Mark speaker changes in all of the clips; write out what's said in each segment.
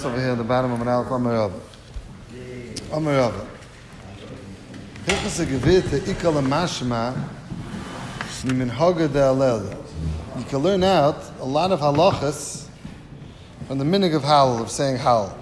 Speaker 1: Over here at the bottom of an Aleph Amarava. Amarava. Hilchas HaGevirte Ikal HaMashma Nimin Haga De'alel. You can learn out a lot of halachas from the minig of Hal, of saying Hal.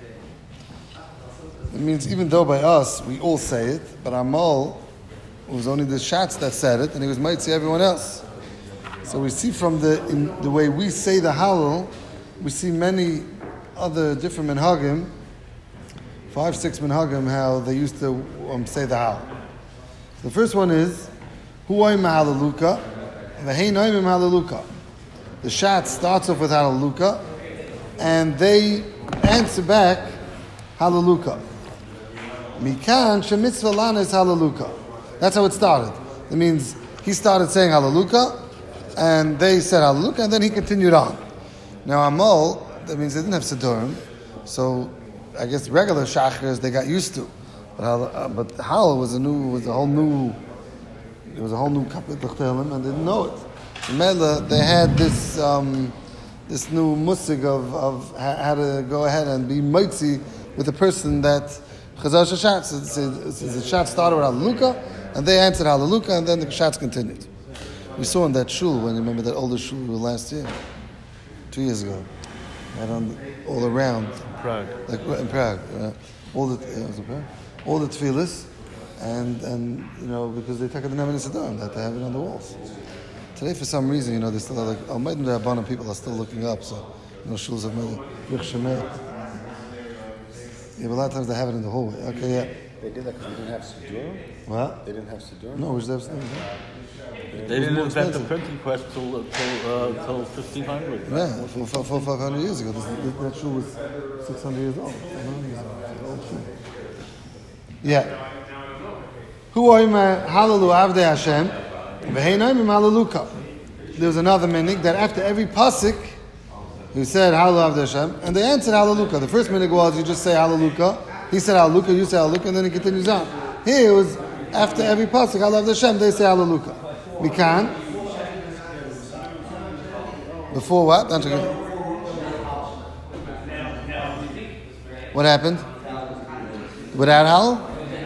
Speaker 1: It means even though by us we all say it, but Amal, it was only the Shatz that said it, and he was might say everyone else. So we see from the way we say the Hallel, we see many other different minhagim, 5-6 minhagim, how they used to say the Hal. The first one is Huay Mahalaluka, V'hei Noimim Halaluka. The Shat starts off with Halaluka, and they answer back Halaluka. Mikan Shemitzvah Lana is Halaluka. That's how it started. It means he started saying Halaluka, and they said Halaluka, and then he continued on. Now Amal, that means they didn't have Siddurim, so I guess regular Shachars they got used to. But Hal was a whole new Kapitel, and they didn't know it. In Mela, they had this new musig of how to go ahead and be mitzi with the person that Chazal Shashat. So the Shat started with Halaluka, and they answered Halaluka, and then the Shats continued. We saw in that shul, when you remember that older shul last year, 2 years ago. All around
Speaker 2: Prague,
Speaker 1: like in Prague, all the tefillas, and because they take the name in Siddurim that they have it on the walls. Today, for some reason, they still are like Almighty Rabbanim people are still looking up. So shuls have made it. Yeah, but a lot of times they have it in the hallway. Okay, yeah.
Speaker 3: They did that because they didn't have Siddurim?
Speaker 1: What?
Speaker 3: They didn't have Siddurim?
Speaker 1: No, we should have Siddurim.
Speaker 2: They didn't invent the printing press till 1500.
Speaker 1: Yeah, 500 years ago. That shul was 600 years old. Yeah. Hu oima halalu avdei Hashem, v'hei noimim halaluka. There was another minig that after every pasuk, he said halalu avdei Hashem, and they answered halaluka. The first minig was you just say halaluka. He said halaluka, you say halaluka, and then he continues on. Here it was after every pasuk halalu avdei Hashem, they say halaluka. Mikan. Before what? What happened? Without Hal?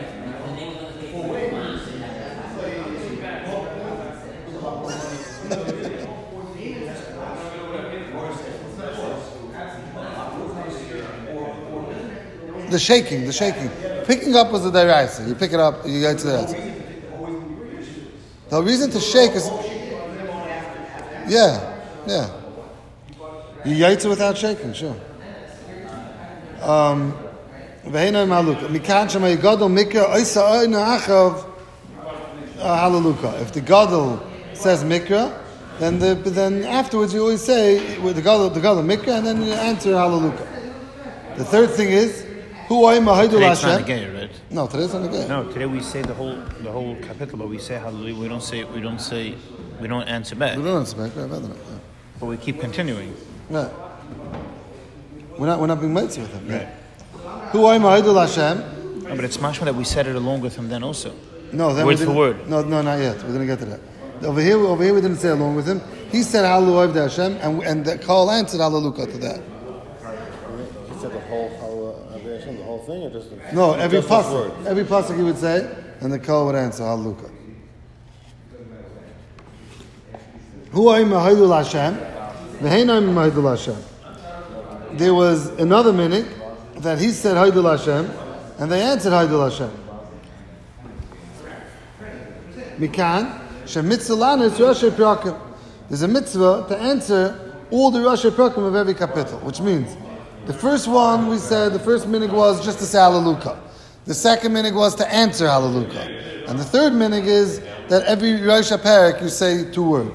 Speaker 1: The shaking. Picking up was the deraisa. You pick it up, you go to the deraisa. The reason to shake is, yeah. You yaitza without shaking, sure. If the gadol says mikra, then afterwards you always say with the gadol mikra, and then you answer halaluka. The third thing is
Speaker 2: Today's not the gay, right?
Speaker 1: No, today's not the gay.
Speaker 2: No, today we say the whole kapitel, but we say hallelujah. We don't answer back.
Speaker 1: We don't answer back. Yeah.
Speaker 2: But we keep continuing.
Speaker 1: Right. We're not being mitzvah with him.
Speaker 2: Right.
Speaker 1: Hu oim ha'idul Hashem.
Speaker 2: No, but it's mashma that we said it along with him then also.
Speaker 1: No, then
Speaker 2: word for word.
Speaker 1: No, not yet. We're going to get to that. Over here we didn't say along with him. He said hallelu avdei Hashem, and the Kol answered halaluka to that.
Speaker 3: He said the whole thing, or just
Speaker 1: no, every pasuk he would say, and the Kol would answer halaluka. Hu oim ha'idul Hashem, v'hei noimim ha'idul Hashem. There was another minute that he said ha'idul Hashem, and they answered ha'idul Hashem. Mikan shemitzvah lana is Rashi Prakim. There's a mitzvah to answer all the Rashi Prakim of every kapitel, which means the first one we said, the first minig was just to say halaluka. The second minig was to answer halaluka. And the third minig is that every Rosh Parak you say 2 words.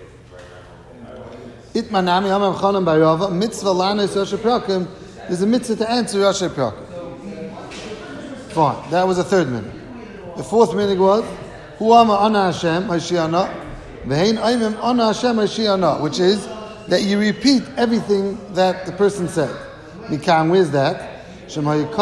Speaker 1: Itmanami Hamam Chanam Bayava, mitzvah lana is Rashi Prakim. There's a mitzvah to answer Rashi Prakim. Fine. That was the third minig. The fourth minig was Huama Ana Hashem Hashiana, Vehein Aimim Ana Hashem Hashiana, which is that you repeat everything that the person said. Mikam, where's that? If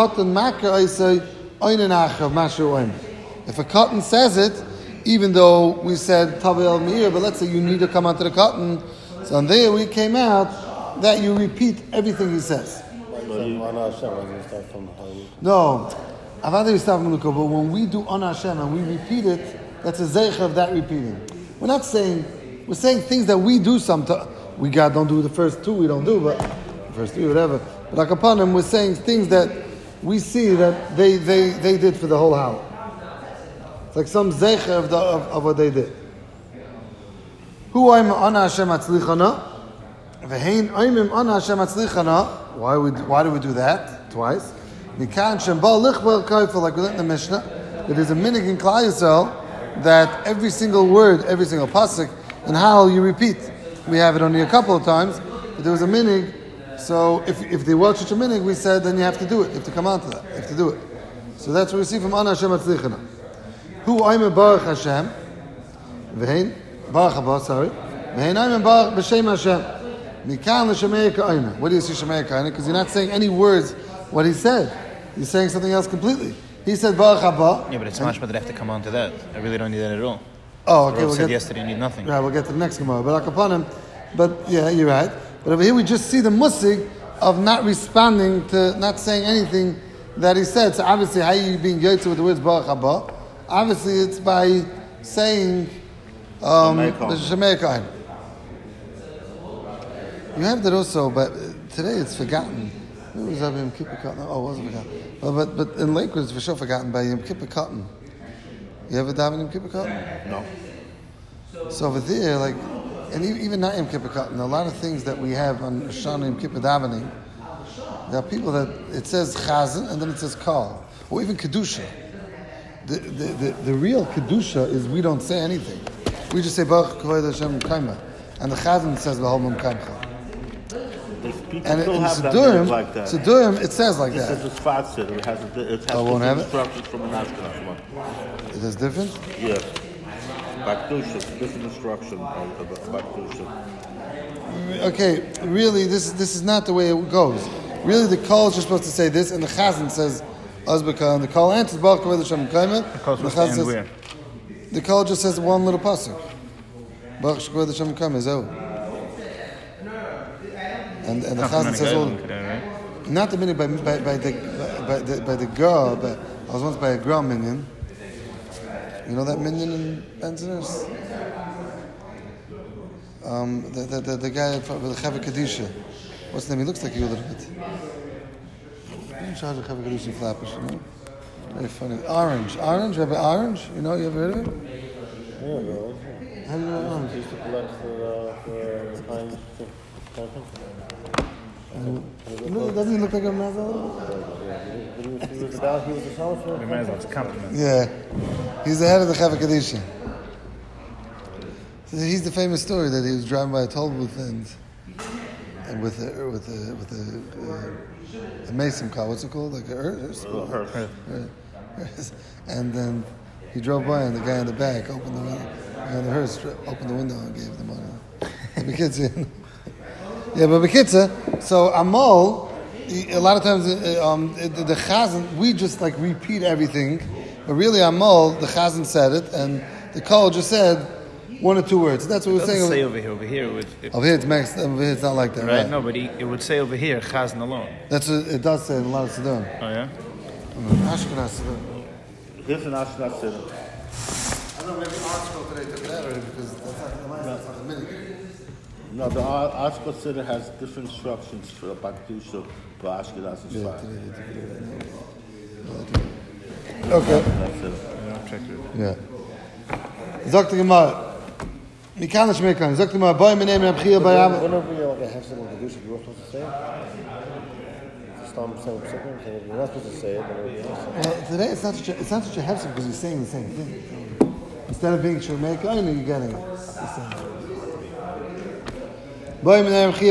Speaker 1: a cotton says it, even though we said Tavi al Meir, but let's say you need to come onto the cotton, so there we came out that you repeat everything he says.
Speaker 3: So Ana Hashem, why doesn't it start from Hallelujah?
Speaker 1: No, I thought we start from Menuka, but when we do Ana Hashem and we repeat it, that's a zeicha of that repeating. We're not saying, we're saying things that we do sometimes. We don't do the first two, we don't do, but the first three, whatever. But like upon them, we're saying things that we see that they did for the whole house. It's like some zeicha of what they did. Hu oim Ana Hashem atzlichana, v'hein oimim Ana Hashem atzlichana. Why do we do that twice? Mikan shem ba lichbar koifel, like we learned in the Mishnah, that there's a minig in Klal Yisrael that every single word, every single pasuk, and how you repeat. We have it only a couple of times, but there was a minig. So if they watch such a minig, we said then you have to do it. You have to come on to that. You have to do it. So that's what we see from Ana Hashem atzlichana. Hu oime baruch Hashem, v'hein baruch haba, sorry, v'hein oime baruch b'shem Hashem. Mikan l'shamei ka'oime. What do you see shamei ka'oime? Because you're not saying any words what he said. You're saying something else completely. He said baruch haba.
Speaker 2: Yeah, but it's much better to have to come on to that. I really don't need that at all.
Speaker 1: Oh, okay.
Speaker 2: We'll said yesterday you need nothing.
Speaker 1: Right, we'll get to the next Gemara. But upon him, but yeah, you're right. But over here we just see the musig of not responding to, not saying anything that he said. So obviously, how are you being yotze with the words baruch haba? Obviously, it's by saying Shemei Kain. You have that also, but today it's forgotten. It was Yom Kippur Cotton. Oh, it wasn't forgotten. But in Lakewood it's for sure forgotten by Yom Kippur Cotton. You ever daven Yom Kippur Cotton?
Speaker 3: No.
Speaker 1: So over there, like, and even not Yom Kippur Cotton, a lot of things that we have on Shana Yom Kippur davening, there are people that it says Chazan and then it says Kal, or even Kedusha. The real Kedusha is we don't say anything. We just say Baruch Kavod Hashem Kaima, and the Chazan says V'Holmam Kaimcha. And in Siddurim, it says like that.
Speaker 3: It says it's Fatzid. It has different instructions from an Ashkenaz one.
Speaker 1: It is different?
Speaker 3: Yeah. Bakdusha, it's a different instruction of Bakdusha.
Speaker 1: Okay, really, this is not the way it goes. Really, the Kol is just supposed to say this, and the Chazan says Azbeka, and the Kol answers Baruch Kavod Hashem Kaima.
Speaker 2: The Chazan says where?
Speaker 1: The Kol just says one little pasuk. Baruch Kavod Hashem Kaima, Zoh. And the Chazan says all. Not the minute by the girl. But I was once by a girl minion. You know that minion in Benzner's? The guy with the Chava Kadisha. What's his name? He looks like you a little bit. In charge of Chava Kadisha flappers, you know? Very funny. Orange, Rabbi Orange. You know? You ever heard of him?
Speaker 3: Yeah, bro.
Speaker 1: How do you know Orange?
Speaker 3: He used to collect for Heinz.
Speaker 1: Doesn't he look like a Mazal?
Speaker 3: He was the soldier.
Speaker 2: It's a compliment.
Speaker 1: Yeah, he's the head of the Chava Kadisha. So he's the famous story that he was driving by a toll booth and with a mason car. What's it called? Like a hearse. And then he drove by and the guy in the back opened the window. The guy in the hearse opened the window and gave the money. The kids in. Yeah, but Bekitza, so Amal, a lot of times the Chazan, we just like repeat everything, but really Amal, the Chazan said it, and the Kol just said one or two words. That's what we're saying.
Speaker 2: Say over here. Over here
Speaker 1: it's mixed. Over here it's not like that.
Speaker 2: Right? No, but it would say over here Chazan alone.
Speaker 1: That's what it does say in a lot of Siddurim.
Speaker 2: Oh yeah.
Speaker 1: Ashkenaz Siddurim.
Speaker 3: This is Ashkenaz Siddurim.
Speaker 1: I don't know. Maybe article today took that already because that's not the minute.
Speaker 3: No, the Ashkenaz Siddur has different instructions for Bakdusha, for Ashkenaz and Shvar.
Speaker 1: Okay. Yeah. Zok the Gemara. Mikana Shmeikan. Zok the Gemara. Boy, my name is Abchia Bayam.
Speaker 3: Whenever you like have someone Kedusha, you're supposed to say it. You're not supposed to say it.
Speaker 1: Well, today it's not such a hefsek because you're saying the same thing. Instead of being Shmeikan, you're getting it. If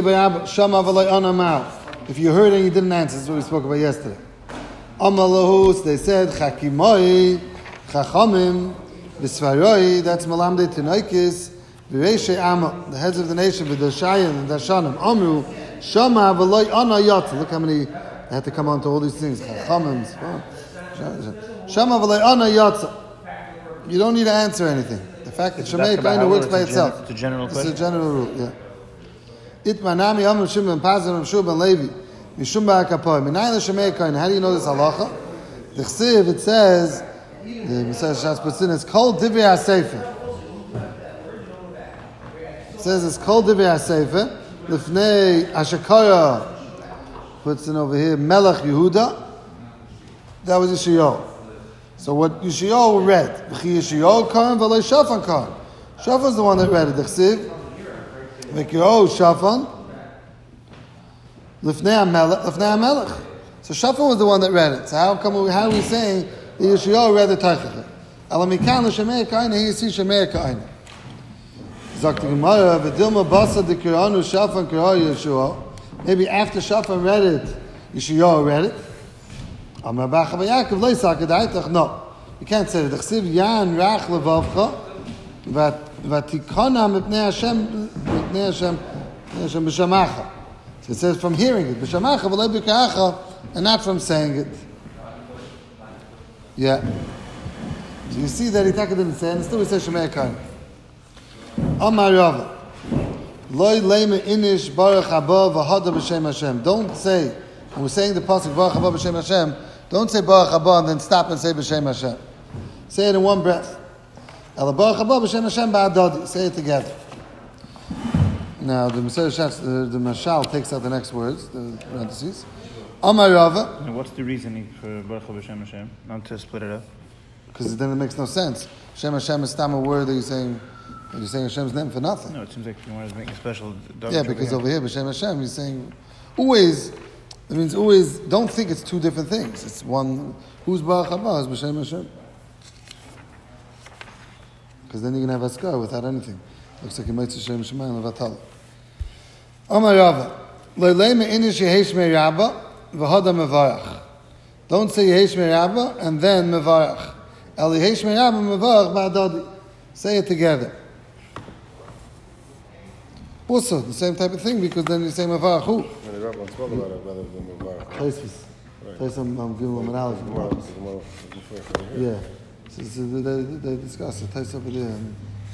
Speaker 1: you heard and you didn't answer, this is what we spoke about yesterday. Amalahus, they said, Chakimoi, Chachamim, Visvaroi, that's Malamde Tinoikis, Vireshe Amma, the heads of the nation, Vidashayim and Dashanim, Amru, Shama, Valoi, Ana Yat. Look how many, they had to come on to all these things. Chachamim, Shama, Valoi, Ana Yat. You don't need to answer anything. The fact that Shemei kind of works by itself.
Speaker 2: It's a general
Speaker 1: question. It's a general rule, yeah. Itmanami Amr Shimon Pazar and Shub and Levi. Mishum ba'akapoy. Minay l'shemei kain. How do you know this halacha? The chsiv, it says, the Messiah Shas puts in, it's called Divrei HaSefer. It says it's called Divrei HaSefer. Lifnei Ashakaya puts in over here, Melech Yehuda. That was Yeshayahu. So what Yeshayahu read, V'chi Yeshayahu kain v'lei Shafan kain. Shafan's the one that read it. The chsiv, V'kiro Shafan, Lifnei HaMelech. So Shafan was the one that read it. So how are we saying that Yeshayahu read the Teichach? Alamikan l'shemei kain, he see shemei kain. Zakt the Gemara, v'dilma basa dekiranu Shafan kirah Yeshua. Maybe after Shafan read it, Yeshayahu read it. Amar Bacha v'Yaakov lo yisak d'aytach. No, you can't say it. Chsiv yan rach levavcha v'tikona mipnei Hashem b'shamacha. So it says from hearing it, b'shamacha v'lo b'ka'acha, and not from saying it. Yeah. So you see that he didn't say, and still we say shemei kain. Amar Rava, loy leime inish baruch haba v'hada b'shem Hashem. Don't say, when we're saying the pasuk baruch haba b'shem Hashem, don't say baruch haba and then stop and say b'shem Hashem. Say it in one breath. Ela baruch haba b'shem Hashem ba'adadi. Say it together. Now the Mashal takes out the next words, the parentheses. Amar Rava.
Speaker 2: And what's the reasoning for baruch haba b'shem Hashem? Not to split it up.
Speaker 1: Because then it makes no sense. Shem Hashem is tam a word that you're saying Hashem's name for nothing.
Speaker 2: No, it seems like you wanted to make a special.
Speaker 1: Yeah, because over here, B'Shem Hashem, he's saying always. It means always. Don't think it's two different things. It's one. Who's Baruch Haba? Is B'Shem Hashem? Because then you're gonna have a scar without anything. Looks like you might say Shem Shemayim Levatala. Amar Rava, Leilei me'inish Yehesh Me'Rabba v'Hada Mevarach. Don't say Yehesh Me'Rabba and then Mevarach. El Yehesh Me'Rabba Mevarach Ba'adadi. Say it together. Also, the same type of thing, because then you say Mevarach who?
Speaker 3: And the Rabban spoke about it rather than Mevarach.
Speaker 1: Place I'm giving them an analogy. Yeah. So they discuss it. Place over there. And,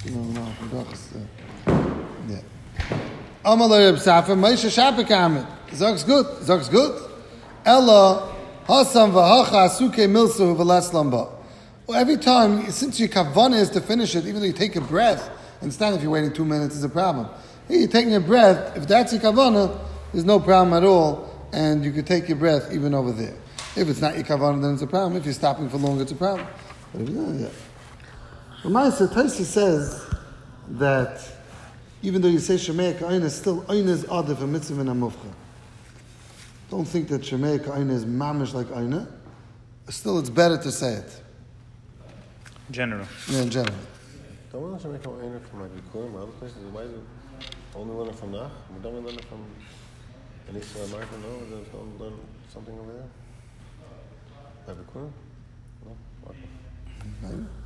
Speaker 1: yeah. Amalei Reb Safra, Moshe Shapik Ahmed. Zog's good. Ella, Hasam v'hacha asuke milsu v'laslam ba. Well, every time, since your kavanah is to finish it, even though you take a breath, understand if you're waiting 2 minutes is a problem. Here you're taking a breath, if that's your kavanah, there's no problem at all, and you could take your breath even over there. If it's not your kavanah, then it's a problem. If you're stopping for longer, it's a problem. But if not, yeah. Ramasa Taisi says that even though you say Shemei Ka'ina, still Aina is Adif a mitzvah and a mufcha. Don't think that Shemei Ka'ina is mamish like Aina. Still, it's better to say it.
Speaker 2: General.
Speaker 1: Yeah, in general.
Speaker 3: Don't we also make an Einer from like Bikurim or other places? Why is it only learn it from Nach? We don't learn it from Anissa Martin, no? We don't learn something over there? By Bikurim? No? Okay.